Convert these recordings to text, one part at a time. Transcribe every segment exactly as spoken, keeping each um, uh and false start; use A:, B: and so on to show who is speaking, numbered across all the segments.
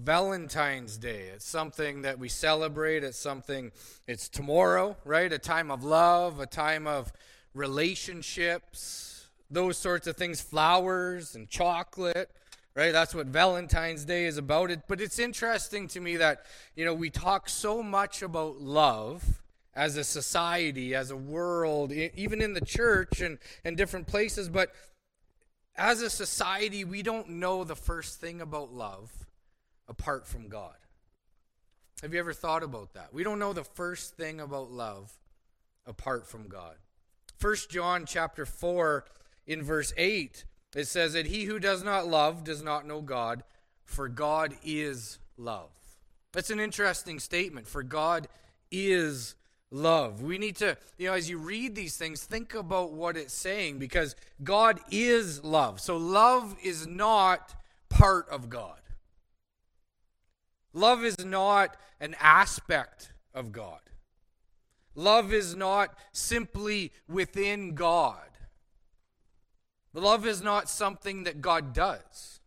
A: Valentine's Day. It's something that we celebrate. It's something, it's tomorrow, right? A time of love, a time of relationships, those sorts of things, flowers and chocolate, right? That's what Valentine's Day is about. It, but it's interesting to me that, you know, we talk so much about love as a society, as a world, even in the church and, and different places, but as a society, we don't know the first thing about love apart from God. Have you ever thought about that? We don't know the first thing about love apart from God. First John chapter four in verse eight, it says that he who does not love does not know God, for God is love. That's an interesting statement, for God is love. We need to, you know, as you read these things, think about what it's saying, because God is love. So love is not part of God. Love is not an aspect of God. Love is not simply within God. Love is not something that God does.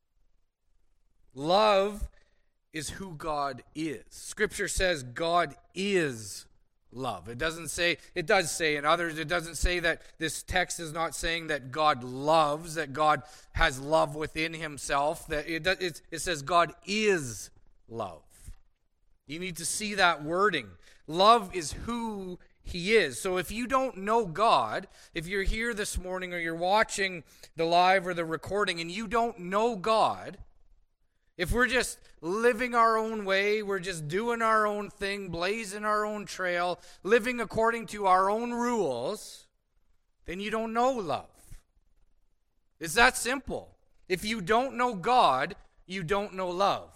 A: Love is who God is. Scripture says God is love. It doesn't say, it does say in others, it doesn't say that this text is not saying that God loves, that God has love within himself. That it, it, it says God is love. You need to see that wording. Love is who he is. So if you don't know God, if you're here this morning or you're watching the live or the recording and you don't know God, if we're just living our own way, we're just doing our own thing, blazing our own trail, living according to our own rules, then you don't know love. It's that simple. If you don't know God, you don't know love.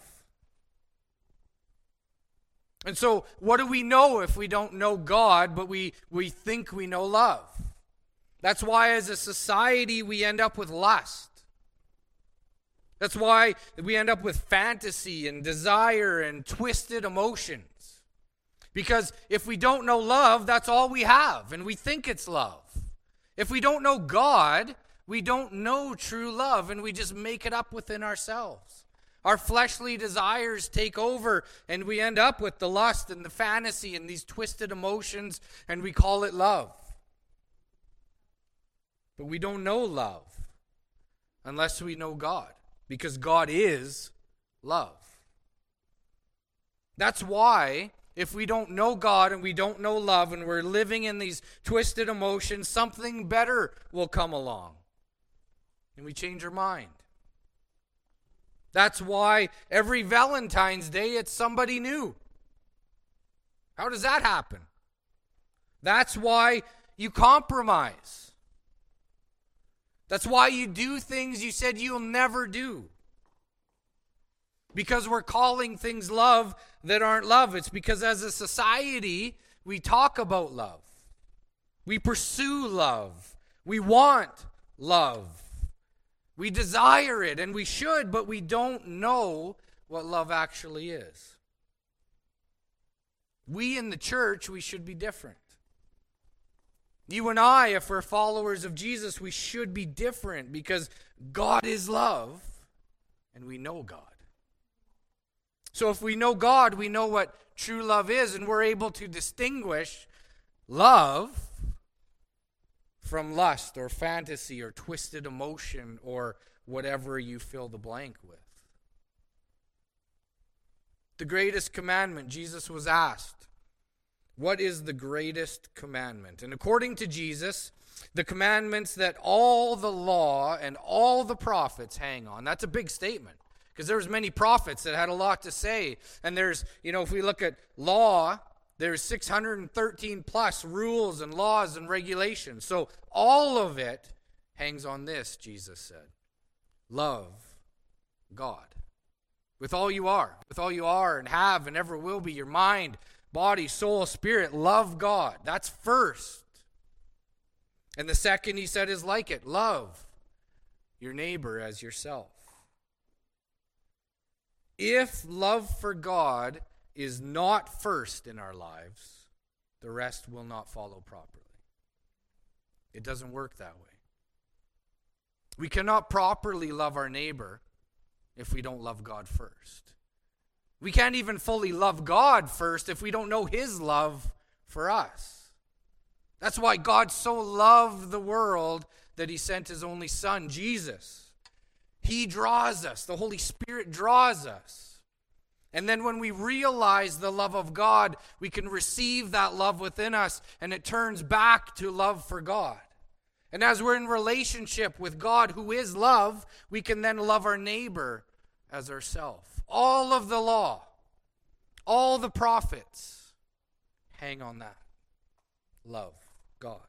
A: And so, what do we know if we don't know God, but we, we think we know love? That's why as a society we end up with lust. That's why we end up with fantasy and desire and twisted emotions. Because if we don't know love, that's all we have, and we think it's love. If we don't know God, we don't know true love, and we just make it up within ourselves. Our fleshly desires take over, and we end up with the lust and the fantasy and these twisted emotions, and we call it love. But we don't know love unless we know God, because God is love. That's why if we don't know God and we don't know love and we're living in these twisted emotions, something better will come along, and we change our mind. That's why every Valentine's Day it's somebody new. How does that happen? That's why you compromise. That's why you do things you said you'll never do. Because we're calling things love that aren't love. It's because as a society, we talk about love. We pursue love. We want love. We desire it, and we should, but we don't know what love actually is. We in the church, we should be different. You and I, if we're followers of Jesus, we should be different because God is love, and we know God. So if we know God, we know what true love is, and we're able to distinguish love from lust or fantasy or twisted emotion or whatever you fill the blank with. The greatest commandment, Jesus was asked, what is the greatest commandment? And according to Jesus, the commandments that all the law and all the prophets hang on. That's a big statement because there's many prophets that had a lot to say. And there's, you know, if we look at law, there's six hundred thirteen plus rules and laws and regulations. So all of it hangs on this, Jesus said. Love God. With all you are. With all you are and have and ever will be. Your mind, body, soul, spirit. Love God. That's first. And the second, he said, is like it. Love your neighbor as yourself. If love for God is not first in our lives, the rest will not follow properly. It doesn't work that way. We cannot properly love our neighbor if we don't love God first. We can't even fully love God first if we don't know his love for us. That's why God so loved the world that he sent his only son, Jesus. He draws us. The Holy Spirit draws us. And then when we realize the love of God, we can receive that love within us, and it turns back to love for God. And as we're in relationship with God, who is love, we can then love our neighbor as ourselves. All of the law, all the prophets hang on that. Love God.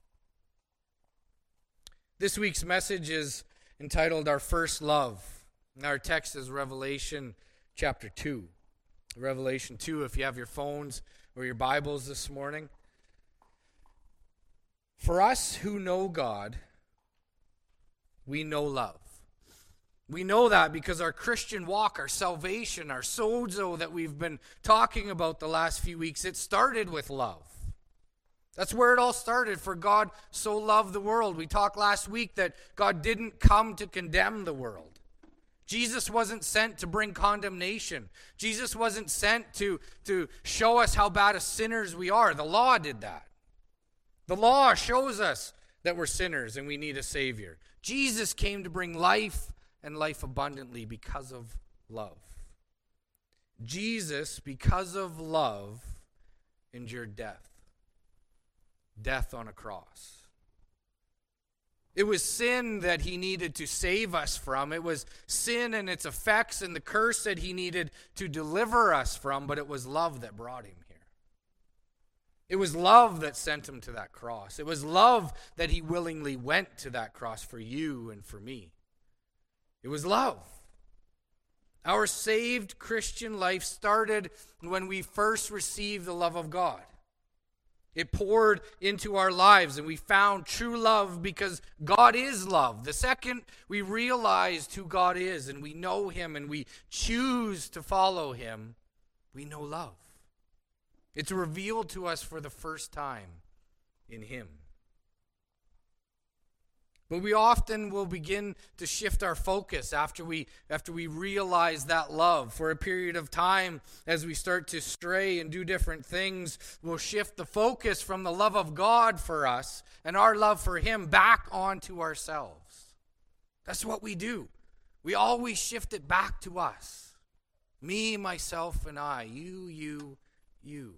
A: This week's message is entitled Our First Love. And our text is Revelation chapter two. Revelation two, if you have your phones or your Bibles this morning. For us who know God, we know love. We know that because our Christian walk, our salvation, our sozo that we've been talking about the last few weeks, it started with love. That's where it all started. For God so loved the world. We talked last week that God didn't come to condemn the world. Jesus wasn't sent to bring condemnation. Jesus wasn't sent to, to show us how bad of sinners we are. The law did that. The law shows us that we're sinners and we need a Savior. Jesus came to bring life and life abundantly because of love. Jesus, because of love, endured death. Death on a cross. It was sin that he needed to save us from. It was sin and its effects and the curse that he needed to deliver us from, but it was love that brought him here. It was love that sent him to that cross. It was love that he willingly went to that cross for you and for me. It was love. Our saved Christian life started when we first received the love of God. It poured into our lives, and we found true love because God is love. The second we realized who God is and we know him and we choose to follow him, we know love. It's revealed to us for the first time in him. But we often will begin to shift our focus after we after we realize that love. For a period of time, as we start to stray and do different things, we'll shift the focus from the love of God for us and our love for him back onto ourselves. That's what we do. We always shift it back to us. Me, myself, and I. You, you, you.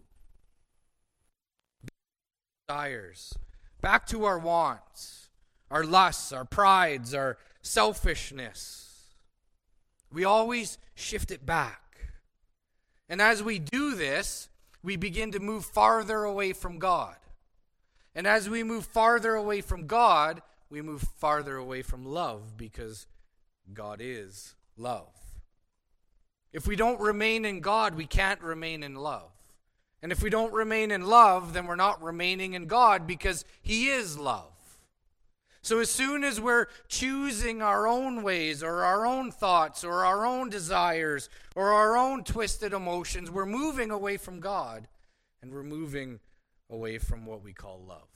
A: Desires. Back to our wants. Our lusts, our prides, our selfishness. We always shift it back. And as we do this, we begin to move farther away from God. And as we move farther away from God, we move farther away from love because God is love. If we don't remain in God, we can't remain in love. And if we don't remain in love, then we're not remaining in God because he is love. So as soon as we're choosing our own ways or our own thoughts or our own desires or our own twisted emotions, we're moving away from God and we're moving away from what we call love.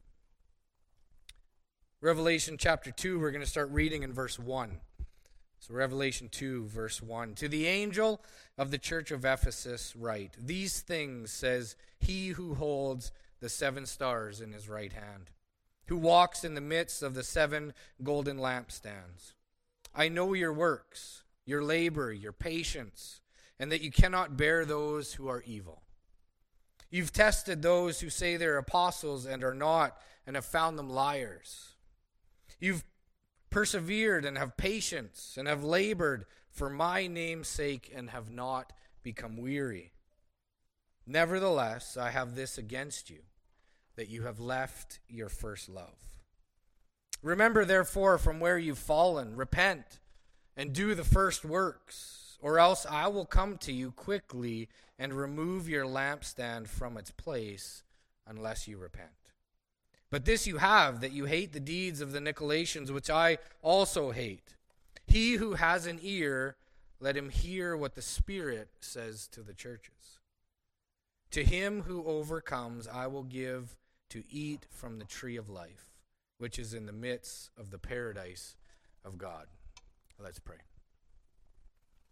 A: Revelation chapter two, we're going to start reading in verse one. So Revelation two, verse one. To the angel of the church of Ephesus write, these things says he who holds the seven stars in his right hand, who walks in the midst of the seven golden lampstands. I know your works, your labor, your patience, and that you cannot bear those who are evil. You've tested those who say they're apostles and are not, and have found them liars. You've persevered and have patience, and have labored for my name's sake, and have not become weary. Nevertheless, I have this against you, that you have left your first love. Remember, therefore, from where you've fallen, repent and do the first works, or else I will come to you quickly and remove your lampstand from its place unless you repent. But this you have, that you hate the deeds of the Nicolaitans, which I also hate. He who has an ear, let him hear what the Spirit says to the churches. To him who overcomes, I will give to eat from the tree of life, which is in the midst of the paradise of God. Let's pray.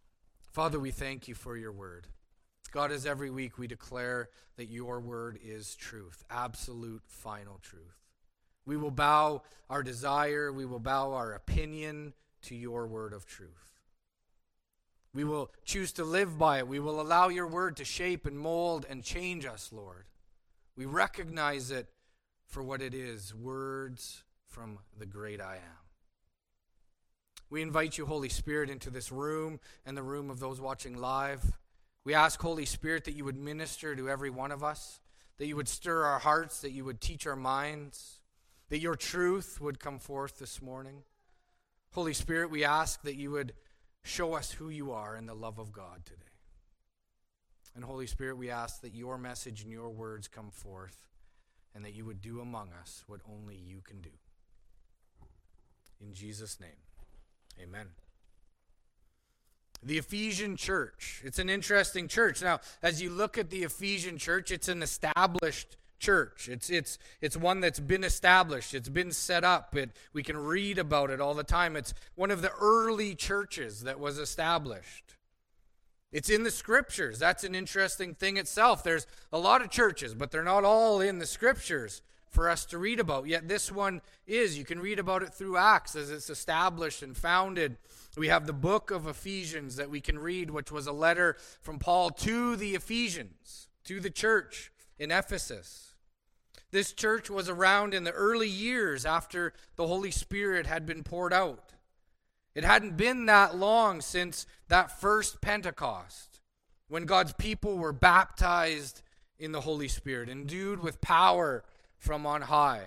A: Father, we thank you for your word. God, as every week we declare that your word is truth, absolute final truth. We will bow our desire, we will bow our opinion to your word of truth. We will choose to live by it. We will allow your word to shape and mold and change us, Lord. We recognize it for what it is, words from the great I am. We invite you, Holy Spirit, into this room and the room of those watching live. We ask, Holy Spirit, that you would minister to every one of us, that you would stir our hearts, that you would teach our minds, that your truth would come forth this morning. Holy Spirit, we ask that you would show us who you are in the love of God today. And Holy Spirit, we ask that your message and your words come forth and that you would do among us what only you can do. In Jesus' name, amen. The Ephesian church. It's an interesting church. Now, as you look at the Ephesian church, it's an established church. It's it's it's one that's been established. It's been set up. It, we can read about it all the time. It's one of the early churches that was established. It's in the scriptures. That's an interesting thing itself. There's a lot of churches, but they're not all in the scriptures for us to read about. Yet this one is. You can read about it through Acts as it's established and founded. We have the book of Ephesians that we can read, which was a letter from Paul to the Ephesians, to the church in Ephesus. This church was around in the early years after the Holy Spirit had been poured out. It hadn't been that long since that first Pentecost, when God's people were baptized in the Holy Spirit, endued with power from on high.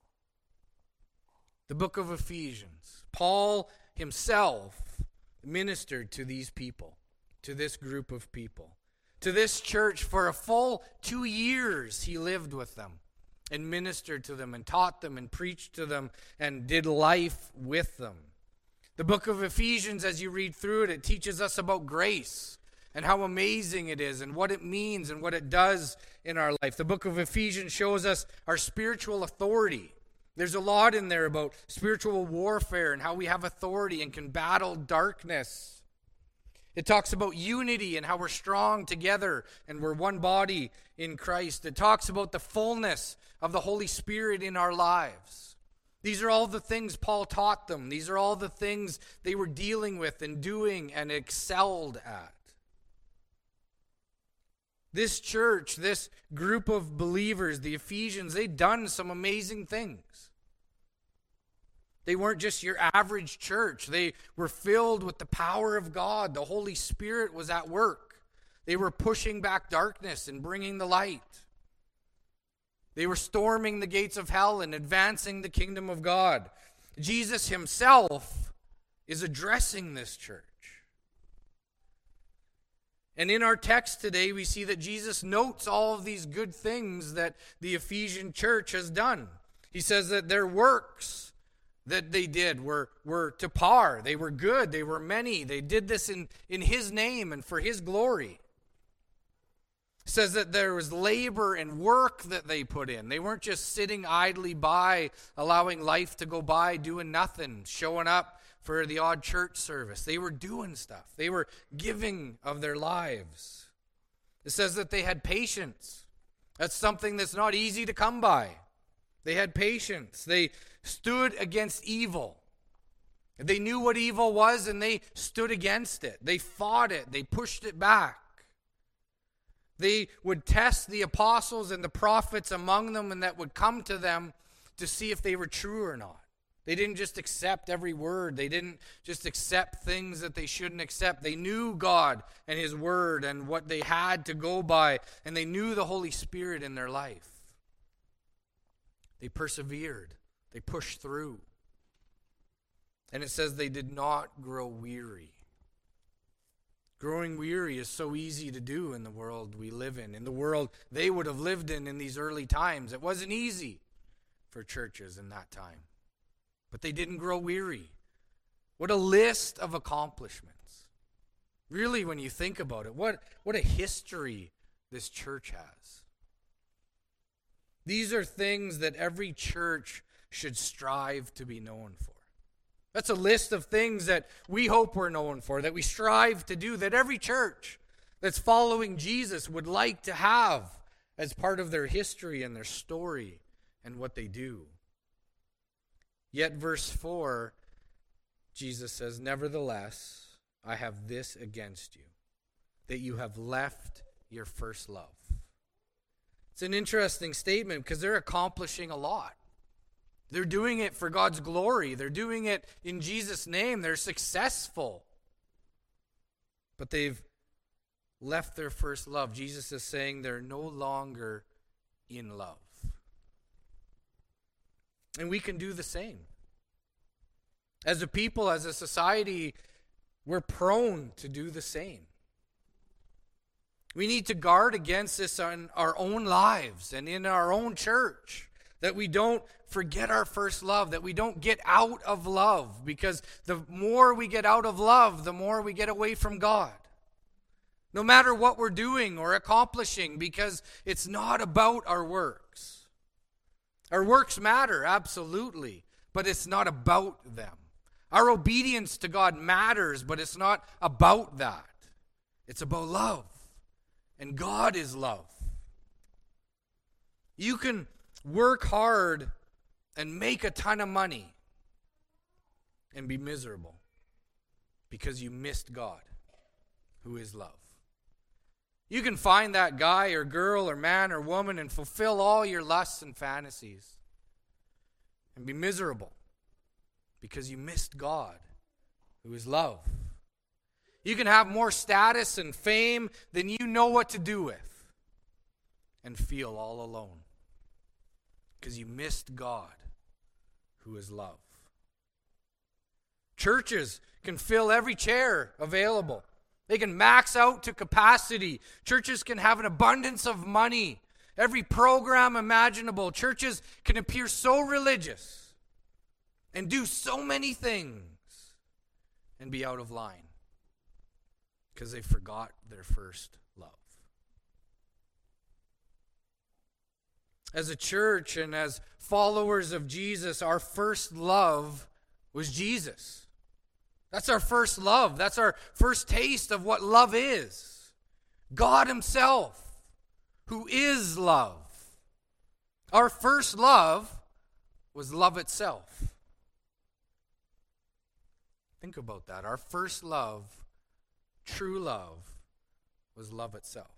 A: The book of Ephesians. Paul himself ministered to these people, to this group of people, to this church for a full two years. He lived with them and ministered to them and taught them and preached to them and did life with them. The book of Ephesians, as you read through it, it teaches us about grace and how amazing it is and what it means and what it does in our life. The book of Ephesians shows us our spiritual authority. There's a lot in there about spiritual warfare and how we have authority and can battle darkness. It talks about unity and how we're strong together and we're one body in Christ. It talks about the fullness of the Holy Spirit in our lives. These are all the things Paul taught them. These are all the things they were dealing with and doing and excelled at. This church, this group of believers, the Ephesians, they'd done some amazing things. They weren't just your average church. They were filled with the power of God. The Holy Spirit was at work. They were pushing back darkness and bringing the light. They were storming the gates of hell and advancing the kingdom of God. Jesus himself is addressing this church. And in our text today, we see that Jesus notes all of these good things that the Ephesian church has done. He says that their works that they did were, were to par. They were good. They were many. They did this in, in his name and for his glory. It says that there was labor and work that they put in. They weren't just sitting idly by, allowing life to go by, doing nothing, showing up for the odd church service. They were doing stuff. They were giving of their lives. It says that they had patience. That's something that's not easy to come by. They had patience. They stood against evil. They knew what evil was and they stood against it. They fought it. They pushed it back. They would test the apostles and the prophets among them and that would come to them to see if they were true or not. They didn't just accept every word. They didn't just accept things that they shouldn't accept. They knew God and his word and what they had to go by, and they knew the Holy Spirit in their life. They persevered. They pushed through. And it says they did not grow weary. Growing weary is so easy to do in the world we live in, in the world they would have lived in in these early times. It wasn't easy for churches in that time. But they didn't grow weary. What a list of accomplishments. Really, when you think about it, what, what a history this church has. These are things that every church should strive to be known for. That's a list of things that we hope we're known for, that we strive to do, that every church that's following Jesus would like to have as part of their history and their story and what they do. Yet verse four, Jesus says, "Nevertheless, I have this against you, that you have left your first love." It's an interesting statement because they're accomplishing a lot. They're doing it for God's glory. They're doing it in Jesus' name. They're successful. But they've left their first love. Jesus is saying they're no longer in love. And we can do the same. As a people, as a society, we're prone to do the same. We need to guard against this in our own lives and in our own church, that we don't forget our first love, that we don't get out of love, because the more we get out of love, the more we get away from God. No matter what we're doing or accomplishing, because it's not about our works. Our works matter, absolutely, but it's not about them. Our obedience to God matters, but it's not about that. It's about love. And God is love. You can work hard and make a ton of money and be miserable because you missed God, who is love. You can find that guy or girl or man or woman and fulfill all your lusts and fantasies and be miserable because you missed God, who is love. You can have more status and fame than you know what to do with and feel all alone because you missed God, who is love. Churches can fill every chair available. They can max out to capacity. Churches can have an abundance of money. Every program imaginable. Churches can appear so religious and do so many things and be out of line because they forgot their first love. As a church and as followers of Jesus, our first love was Jesus. That's our first love. That's our first taste of what love is. God himself, who is love. Our first love was love itself. Think about that. Our first love, true love, was love itself.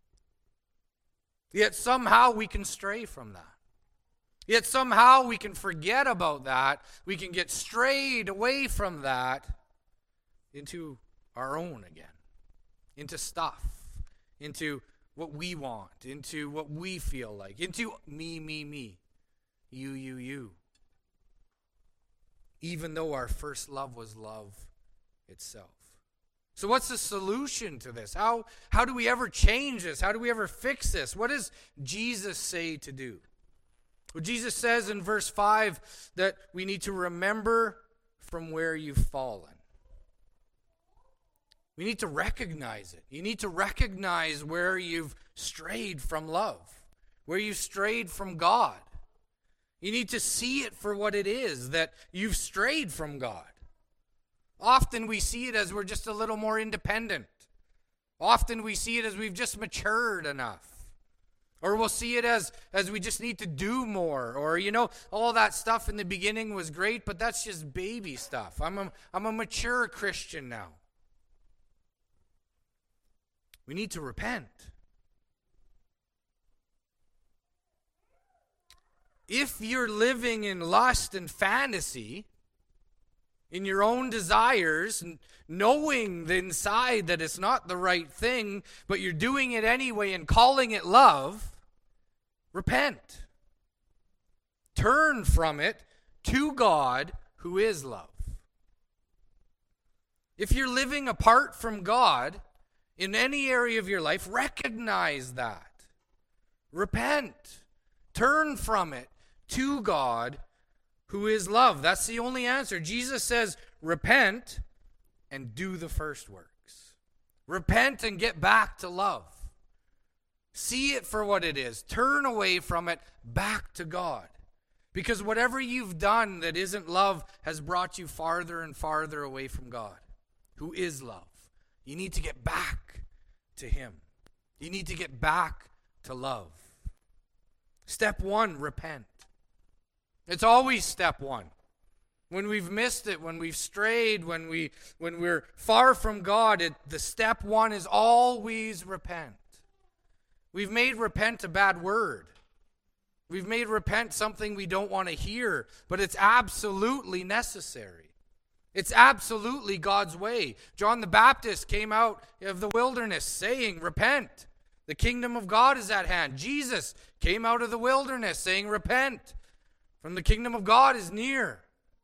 A: Yet somehow we can stray from that. Yet somehow we can forget about that. We can get strayed away from that into our own again, into stuff, into what we want, into what we feel like, into me, me, me, you, you, you. Even though our first love was love itself. So what's the solution to this? How, how do we ever change this? How do we ever fix this? What does Jesus say to do? Well, Jesus says in verse five that we need to remember from where you've fallen. We need to recognize it. You need to recognize where you've strayed from love, where you've strayed from God. You need to see it for what it is, that you've strayed from God. Often we see it as we're just a little more independent. Often we see it as we've just matured enough. Or we'll see it as, as we just need to do more. Or, you know, all that stuff in the beginning was great, but that's just baby stuff. I'm a, I'm a mature Christian now. We need to repent. If you're living in lust and fantasy, in your own desires, knowing the inside that it's not the right thing, but you're doing it anyway and calling it love, repent. Turn from it to God, who is love. If you're living apart from God in any area of your life, recognize that. Repent. Turn from it to God, who is love. That's the only answer. Jesus says, repent and do the first works. Repent and get back to love. See it for what it is. Turn away from it back to God. Because whatever you've done that isn't love has brought you farther and farther away from God, who is love. You need to get back to him. You need to get back to love. Step one, repent. It's always step one. When we've missed it, when we've strayed, when, we, when we're far from God, it, the step one is always repent. We've made repent a bad word. We've made repent something we don't want to hear, but it's absolutely necessary. It's absolutely God's way. John the Baptist came out of the wilderness saying, repent. The kingdom of God is at hand. Jesus came out of the wilderness saying, repent. For the kingdom of God is near.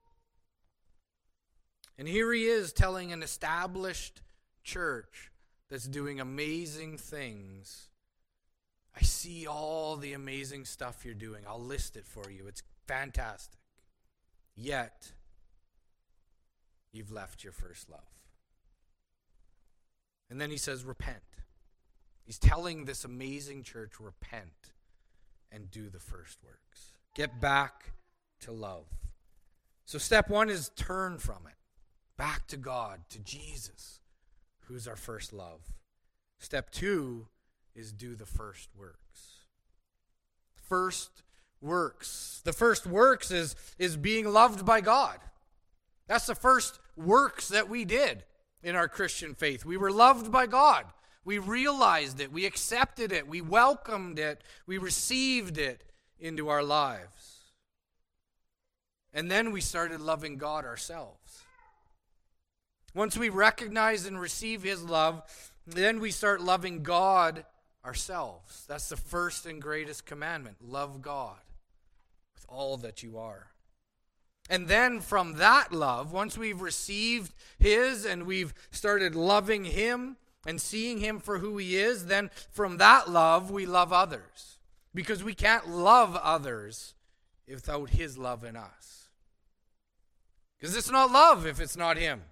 A: And here he is telling an established church that's doing amazing things. I see all the amazing stuff you're doing. I'll list it for you. It's fantastic. Yet, you've left your first love. And then he says, repent. He's telling this amazing church, repent and do the first works. Get back to love. So step one is turn from it. Back to God, to Jesus, who's our first love. Step two is do the first works. First works. The first works is, is being loved by God. That's the first works that we did in our Christian faith. We were loved by God. We realized it. We accepted it. We welcomed it. We received it into our lives. And then we started loving God ourselves. Once we recognize and receive his love, then we start loving God ourselves. That's the first and greatest commandment. Love God with all that you are. And then from that love, once we've received his and we've started loving him and seeing him for who he is, then from that love we love others. Because we can't love others without his love in us. Because it's not love if it's not him.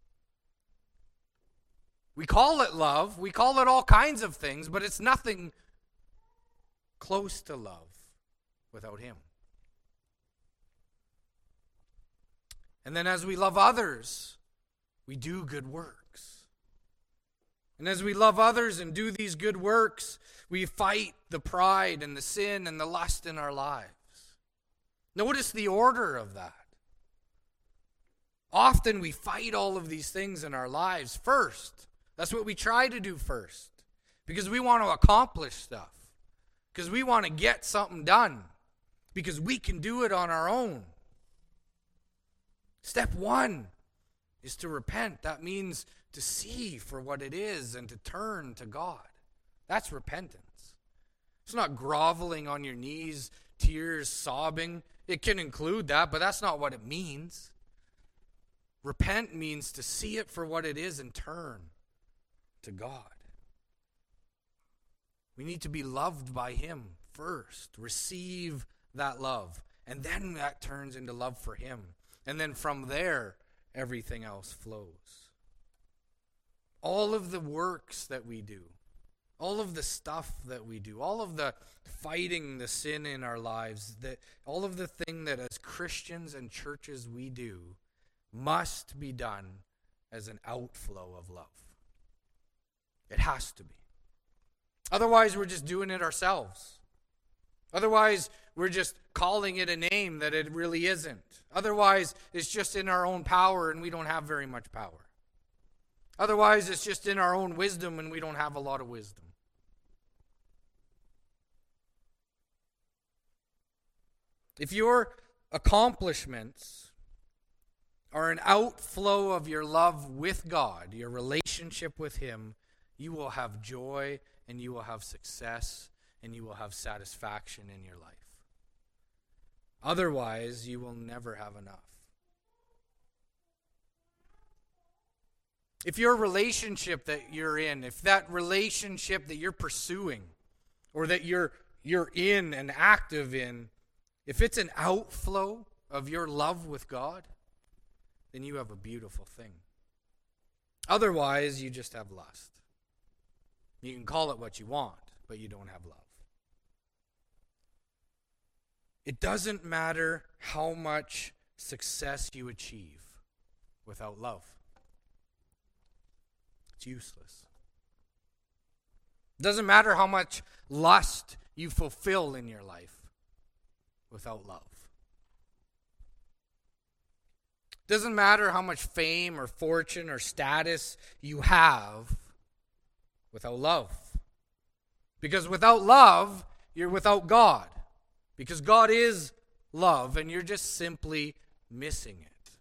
A: We call it love. We call it all kinds of things, but it's nothing close to love without him. And then as we love others, we do good works. And as we love others and do these good works, we fight the pride and the sin and the lust in our lives. Notice the order of that. Often we fight all of these things in our lives first. That's what we try to do first. Because we want to accomplish stuff. Because we want to get something done. Because we can do it on our own. Step one is to repent. That means to see for what it is and to turn to God. That's repentance. It's not groveling on your knees, tears, sobbing. It can include that, but that's not what it means. Repent means to see it for what it is and turn to God. We need to be loved by him first. Receive that love. And then that turns into love for him. And then from there, everything else flows. All of the works that we do, all of the stuff that we do, all of the fighting the sin in our lives, that all of the thing that as Christians and churches we do must be done as an outflow of love. It has to be. Otherwise, we're just doing it ourselves. Otherwise, we're just calling it a name that it really isn't. Otherwise, it's just in our own power and we don't have very much power. Otherwise, it's just in our own wisdom and we don't have a lot of wisdom. If your accomplishments are an outflow of your love with God, your relationship with him, you will have joy and you will have success and you will have satisfaction in your life. Otherwise, you will never have enough. If your relationship that you're in, if that relationship that you're pursuing or that you're you're in and active in, if it's an outflow of your love with God, then you have a beautiful thing. Otherwise, you just have lust. You can call it what you want, but you don't have love. It doesn't matter how much success you achieve without love. It's useless. It doesn't matter how much lust you fulfill in your life without love. It doesn't matter how much fame or fortune or status you have without love. Because without love, you're without God. Because God is love, and you're just simply missing it.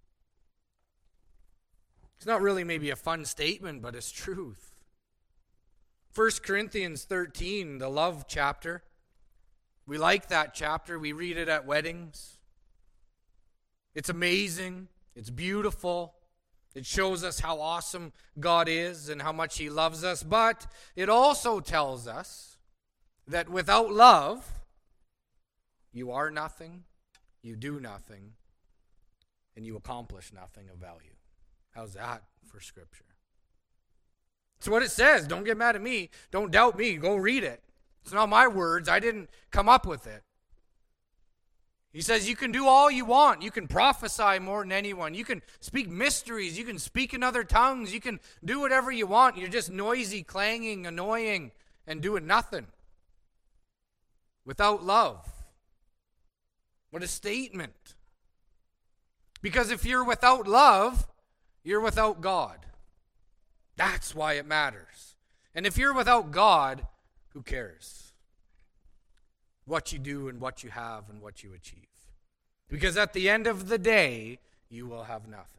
A: It's not really maybe a fun statement, but it's truth. First Corinthians thirteen, the love chapter. We like that chapter. We read it at weddings. It's amazing. It's beautiful. It shows us how awesome God is and how much He loves us. But it also tells us that without love, you are nothing, you do nothing, and you accomplish nothing of value. How's that for Scripture? It's what it says. Don't get mad at me. Don't doubt me. Go read it. It's not my words. I didn't come up with it. He says you can do all you want. You can prophesy more than anyone. You can speak mysteries. You can speak in other tongues. You can do whatever you want. You're just noisy, clanging, annoying, and doing nothing. Without love. What a statement. Because if you're without love, you're without God. That's why it matters. And if you're without God, who cares what you do and what you have and what you achieve? Because at the end of the day, you will have nothing.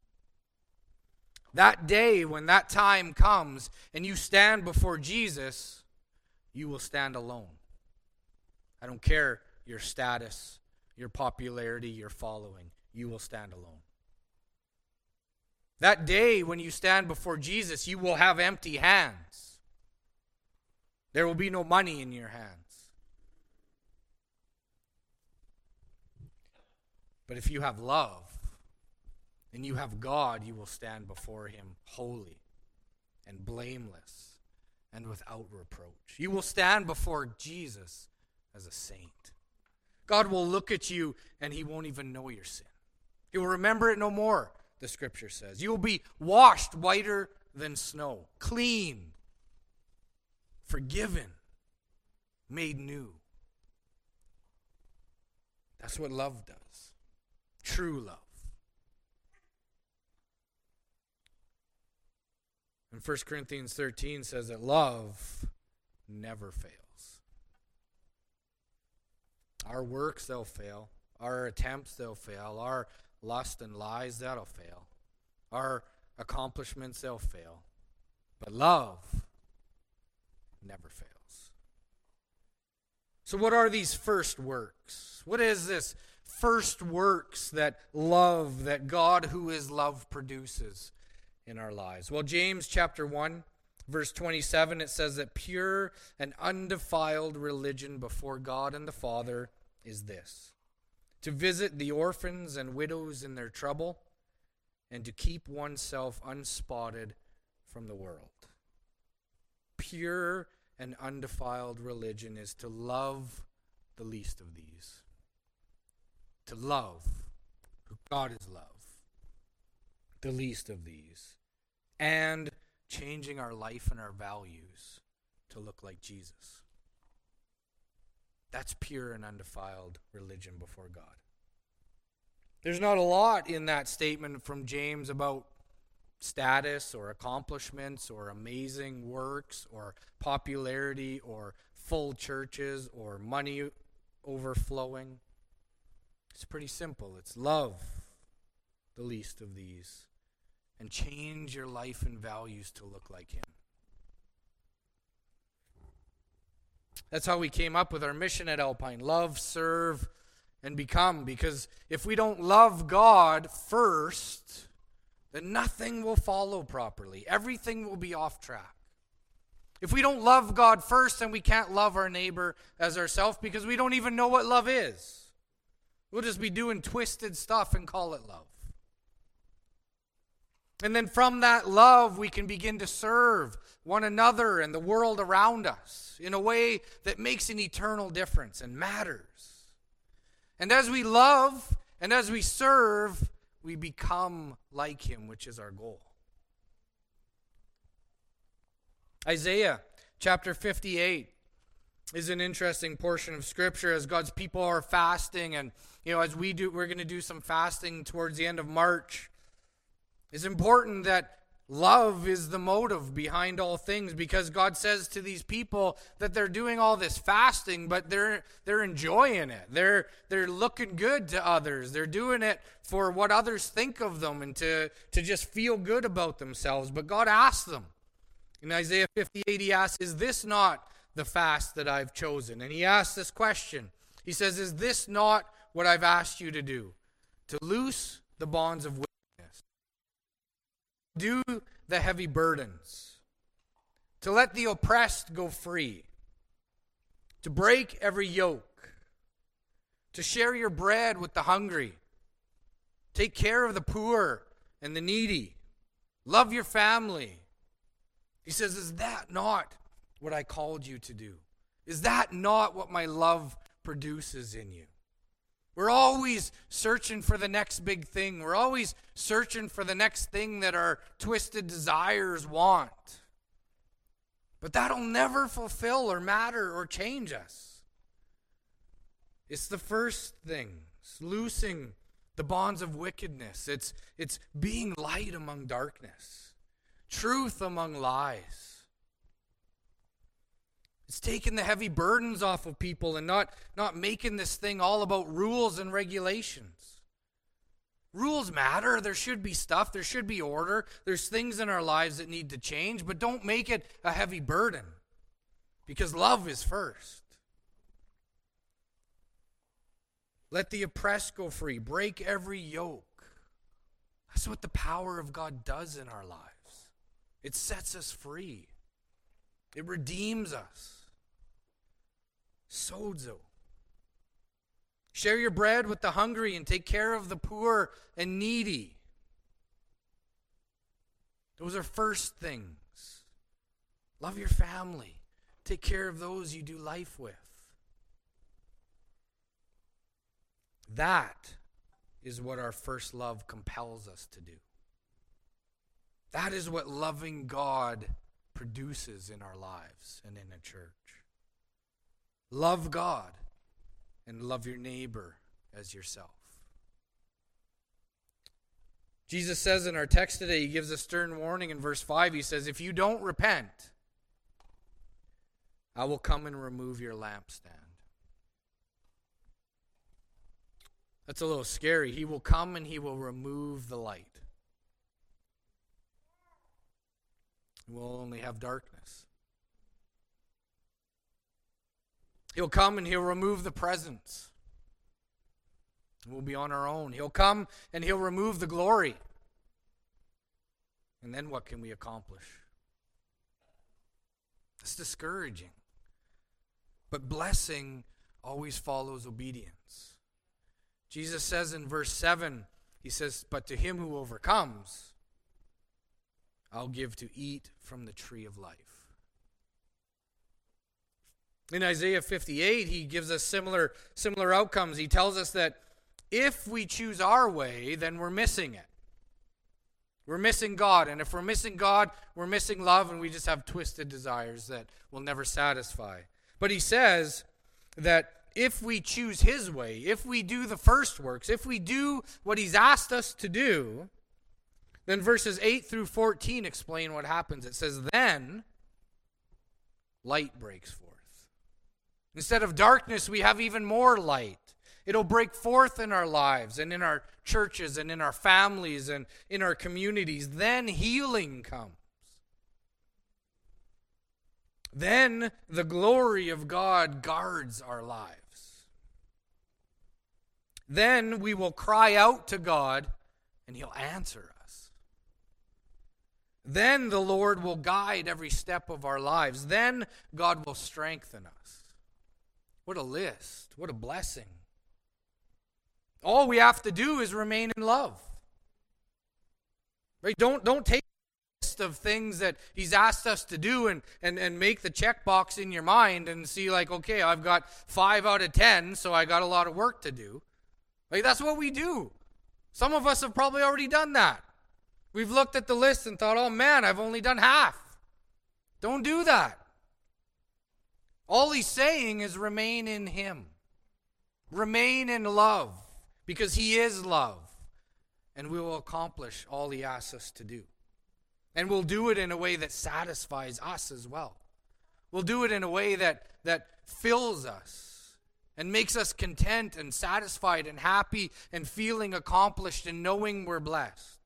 A: That day, when that time comes and you stand before Jesus, you will stand alone. I don't care your status, your popularity, your following. You will stand alone. That day when you stand before Jesus, you will have empty hands. There will be no money in your hands. But if you have love and you have God, you will stand before Him holy and blameless and without reproach. You will stand before Jesus as a saint. God will look at you and He won't even know your sin. He will remember it no more, the Scripture says. You will be washed whiter than snow, clean, forgiven, made new. That's what love does. True love. And First Corinthians thirteen says that love never fails. Our works, they'll fail. Our attempts, they'll fail. Our lust and lies, that'll fail. Our accomplishments, they'll fail. But love never fails. So what are these first works? What is this first works that love, that God who is love produces in our lives? Well, James chapter one, verse twenty-seven, it says that pure and undefiled religion before God and the Father is this: to visit the orphans and widows in their trouble, and to keep oneself unspotted from the world. Pure and undefiled religion is to love the least of these. To love, God is love, the least of these, and changing our life and our values to look like Jesus. That's pure and undefiled religion before God. There's not a lot in that statement from James about status or accomplishments or amazing works or popularity or full churches or money overflowing. It's pretty simple. It's love the least of these and change your life and values to look like Him. That's how we came up with our mission at Alpine. Love, serve, and become. Because if we don't love God first, then nothing will follow properly. Everything will be off track. If we don't love God first, then we can't love our neighbor as ourselves because we don't even know what love is. We'll just be doing twisted stuff and call it love. And then from that love, we can begin to serve one another and the world around us in a way that makes an eternal difference and matters. And as we love and as we serve, we become like him, which is our goal. Isaiah chapter fifty-eight is an interesting portion of Scripture as God's people are fasting, and you know, as we do, we're going to do some fasting towards the end of March. It's important that love is the motive behind all things, because God says to these people that they're doing all this fasting, but they're they're enjoying it. They're they're looking good to others. They're doing it for what others think of them and to, to just feel good about themselves. But God asks them in Isaiah fifty-eight, he asks, "Is this not the fast that I've chosen?" And he asks this question. He says, "Is this not what I've asked you to do? To loose the bonds of wickedness, do the heavy burdens, to let the oppressed go free, to break every yoke, to share your bread with the hungry, take care of the poor and the needy, love your family." He says, "Is that not what I called you to do? Is that not what my love produces in you?" We're always searching for the next big thing. We're always searching for the next thing that our twisted desires want. But that'll never fulfill or matter or change us. It's the first thing, it's loosing the bonds of wickedness. It's, it's being light among darkness, truth among lies. It's taking the heavy burdens off of people and not, not making this thing all about rules and regulations. Rules matter. There should be stuff. There should be order. There's things in our lives that need to change, but don't make it a heavy burden, because love is first. Let the oppressed go free. Break every yoke. That's what the power of God does in our lives. It sets us free. It redeems us. Sozo. Share your bread with the hungry and take care of the poor and needy. Those are first things. Love your family. Take care of those you do life with. That is what our first love compels us to do. That is what loving God produces in our lives and in a church. Love God and love your neighbor as yourself. Jesus says in our text today, he gives a stern warning in verse five. He says, "If you don't repent, I will come and remove your lampstand." That's a little scary. He will come and he will remove the light. We'll only have darkness. He'll come and he'll remove the presence. We'll be on our own. He'll come and he'll remove the glory. And then what can we accomplish? It's discouraging. But blessing always follows obedience. Jesus says in verse seven, he says, "But to him who overcomes, I'll give to eat from the tree of life." In Isaiah fifty-eight, he gives us similar, similar outcomes. He tells us that if we choose our way, then we're missing it. We're missing God. And if we're missing God, we're missing love, and we just have twisted desires that will never satisfy. But he says that if we choose his way, if we do the first works, if we do what he's asked us to do, then verses eight through fourteen explain what happens. It says, "Then light breaks forth." Instead of darkness, we have even more light. It'll break forth in our lives and in our churches and in our families and in our communities. Then healing comes. Then the glory of God guards our lives. Then we will cry out to God and he'll answer us. Then the Lord will guide every step of our lives. Then God will strengthen us. What a list. What a blessing. All we have to do is remain in love. Right? Don't, don't take a list of things that he's asked us to do and, and, and make the checkbox in your mind and see like, okay, I've got five out of ten, so I got a lot of work to do. Like, that's what we do. Some of us have probably already done that. We've looked at the list and thought, oh man, I've only done half. Don't do that. All he's saying is remain in him. Remain in love, because he is love. And we will accomplish all he asks us to do. And we'll do it in a way that satisfies us as well. We'll do it in a way that, that fills us and makes us content and satisfied and happy and feeling accomplished and knowing we're blessed.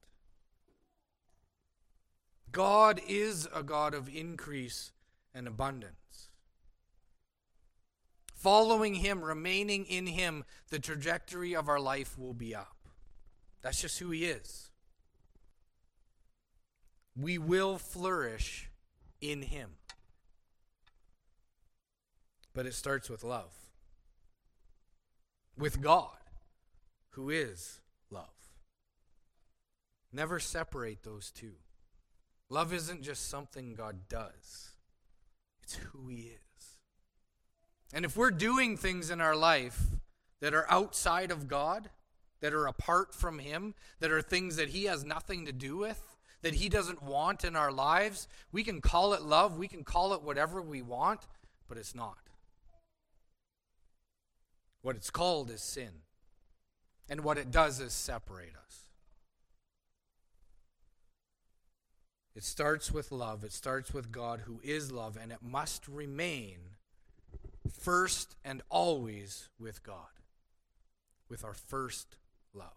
A: God is a God of increase and abundance. Following him, remaining in him, the trajectory of our life will be up. That's just who he is. We will flourish in him. But it starts with love. With God, who is love. Never separate those two. Love isn't just something God does. It's who he is. And if we're doing things in our life that are outside of God, that are apart from him, that are things that he has nothing to do with, that he doesn't want in our lives, we can call it love, we can call it whatever we want, but it's not. What it's called is sin. And what it does is separate us. It starts with love. It starts with God, who is love, and it must remain first and always with God, with our first love.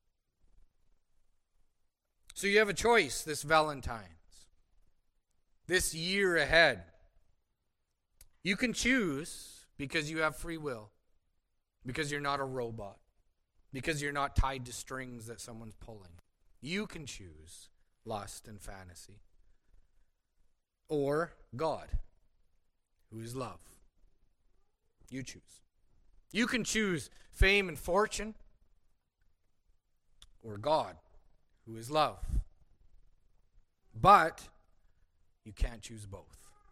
A: So you have a choice this Valentine's, this year ahead. You can choose because you have free will, because you're not a robot, because you're not tied to strings that someone's pulling. You can choose lust and fantasy, or God, who is love. You choose. You can choose fame and fortune, or God, who is love. But you can't choose both.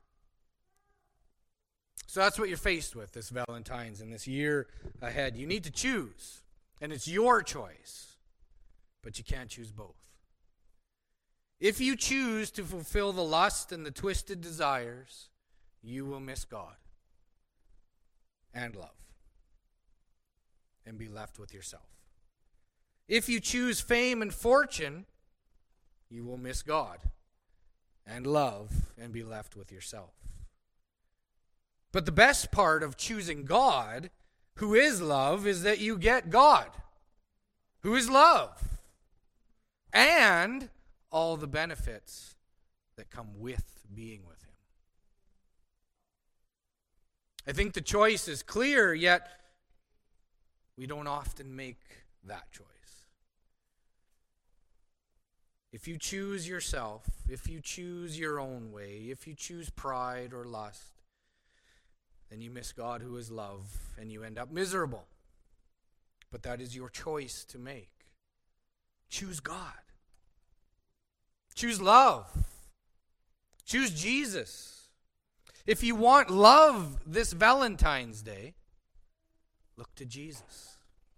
A: So that's what you're faced with this Valentine's and this year ahead. You need to choose, and it's your choice, but you can't choose both. If you choose to fulfill the lust and the twisted desires, you will miss God and love and be left with yourself. If you choose fame and fortune, you will miss God and love and be left with yourself. But the best part of choosing God, who is love, is that you get God, who is love, and all the benefits that come with being with him. I think the choice is clear, yet we don't often make that choice. If you choose yourself, if you choose your own way, if you choose pride or lust, then you miss God, who is love, and you end up miserable. But that is your choice to make. Choose God. Choose love. Choose Jesus. If you want love this Valentine's Day, look to Jesus.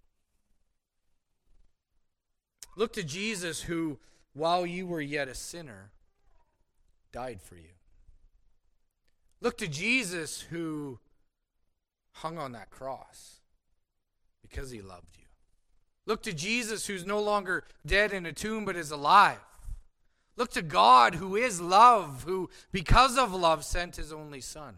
A: Look to Jesus, who, while you were yet a sinner, died for you. Look to Jesus, who hung on that cross because he loved you. Look to Jesus, who's no longer dead in a tomb but is alive. Look to God, who is love, who, because of love, sent his only Son.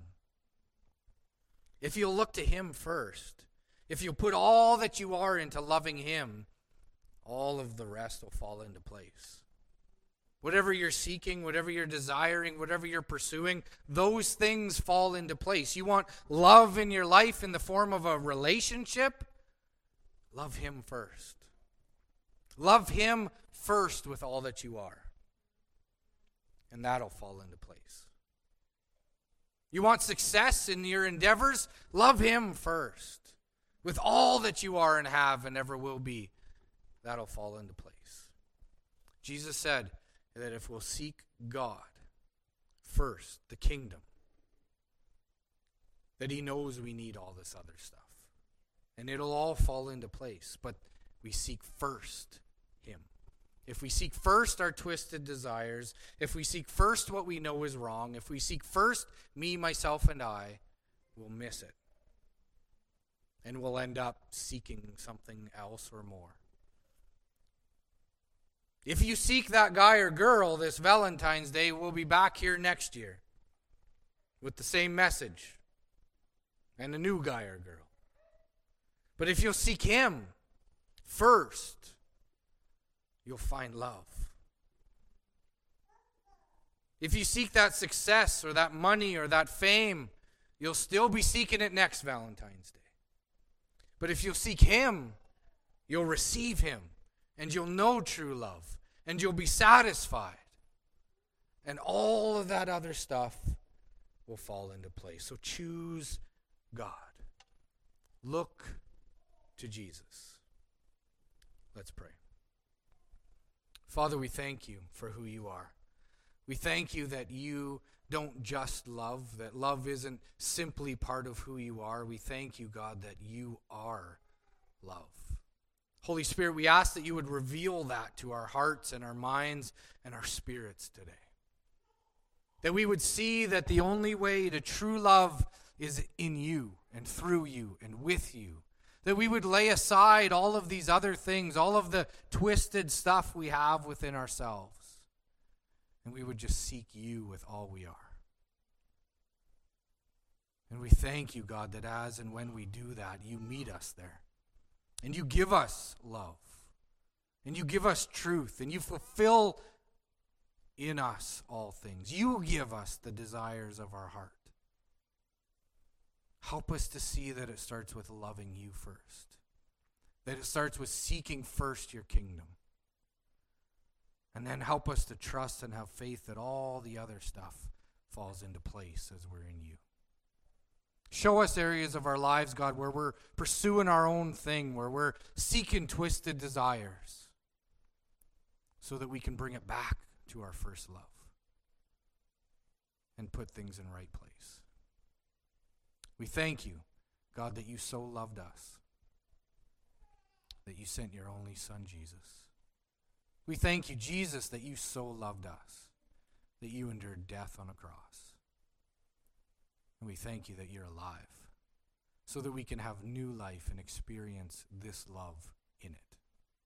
A: If you'll look to him first, if you'll put all that you are into loving him, all of the rest will fall into place. Whatever you're seeking, whatever you're desiring, whatever you're pursuing, those things fall into place. You want love in your life in the form of a relationship? Love him first. Love him first with all that you are. And that'll fall into place. You want success in your endeavors? Love him first. With all that you are and have and ever will be, that'll fall into place. Jesus said that if we'll seek God first, the kingdom, that he knows we need all this other stuff. and it'll all fall into place. But we seek first him. If we seek first our twisted desires, if we seek first what we know is wrong, if we seek first me, myself, and I, we'll miss it. And we'll end up seeking something else or more. If you seek that guy or girl this Valentine's Day, we'll be back here next year with the same message and a new guy or girl. But if you'll seek him first, you'll find love. If you seek that success or that money or that fame, you'll still be seeking it next Valentine's Day. But if you'll seek him, you'll receive him, and you'll know true love, and you'll be satisfied. And all of that other stuff will fall into place. So choose God. Look to Jesus. Let's pray. Father, we thank you for who you are. We thank you that you don't just love, that love isn't simply part of who you are. We thank you, God, that you are love. Holy Spirit, we ask that you would reveal that to our hearts and our minds and our spirits today. That we would see that the only way to true love is in you and through you and with you. That we would lay aside all of these other things, all of the twisted stuff we have within ourselves. And we would just seek you with all we are. And we thank you, God, that as and when we do that, you meet us there. And you give us love. And you give us truth. And you fulfill in us all things. You give us the desires of our heart. Help us to see that it starts with loving you first. That it starts with seeking first your kingdom. And then help us to trust and have faith that all the other stuff falls into place as we're in you. Show us areas of our lives, God, where we're pursuing our own thing, where we're seeking twisted desires, so that we can bring it back to our first love and put things in right place. We thank you, God, that you so loved us, that you sent your only Son, Jesus. We thank you, Jesus, that you so loved us, that you endured death on a cross. And we thank you that you're alive, so that we can have new life and experience this love in it.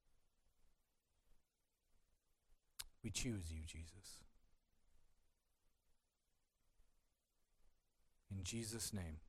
A: We choose you, Jesus. In Jesus' name.